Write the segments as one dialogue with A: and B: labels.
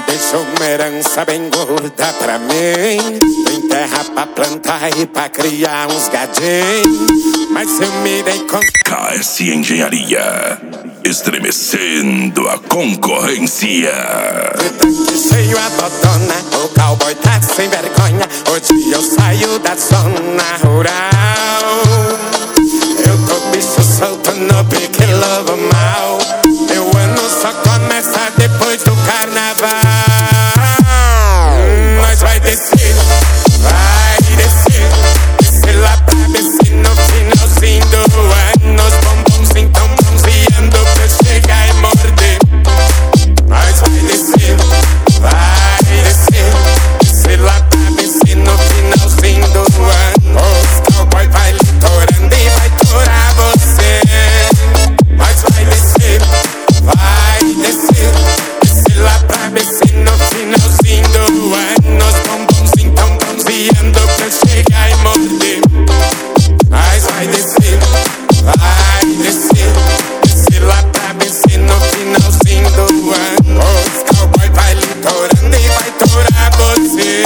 A: deixou uma herança bem gorda pra mim. Tem terra pra plantar e pra criar uns gadinhos. Mas eu me dei conta.
B: KS Engenharia, estremecendo a concorrência.
A: De tanque cheio a botona, o cowboy tá sem vergonha. Hoje eu saio da zona rural. Eu tô bicho solto no pique lobo mal. Meu ano só começa depois do carnaval. Nós vai descer, vai descer. Descer lá pra BC no finalzinho do ano. Os bombons tão bronzeando pra eu chegar e morder. Nós vai descer, vai descer. Descer lá pra BC no finalzinho do ano. Os cowboy vai litorando e vai torar você. Nós vai descer, vai descer. Descer lá pra BC no finalzinho do ano. Os bombons tão bronzeando pra eu chegar e morder. Nós vai descer, vai descer. Descer lá pra BC no finalzinho do ano. Os cowboy vai litorando e vai torar você.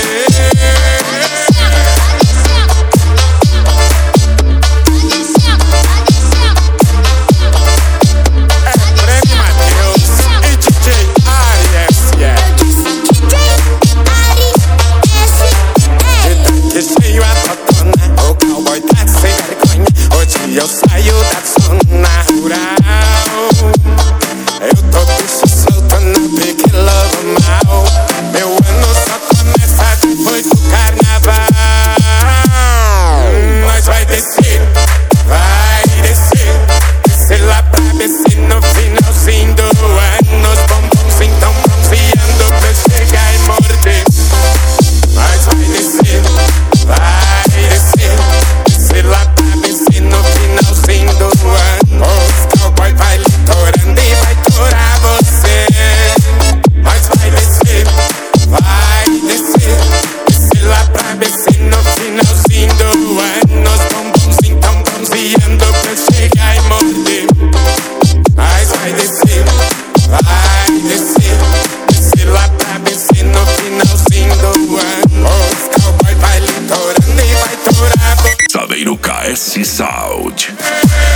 A: Eu saio da zona rural. Eu tô bicho solto no pique lobo mal. Meu ano só começa depois do carnaval. Nós vai descer, vai descer. Descer lá pra BC no finalzinho do ano. Os bombons tão bronzeando pra eu chegar e morder. Nós vai descer, vai descer. Descer lá pra BC no finalzinho do ano. Os cowboy vai litorando e vai torar você. Nós vai descer, vai descer. Descer lá pra BC no finalzinho do ano. Os bombons tão bronzeando pra eu chegar e morder. Nós vai descer, vai descer. Descer lá pra BC no finalzinho do ano. Os cowboy vai litorando e vai torar você.
B: Saveiro KS Sound.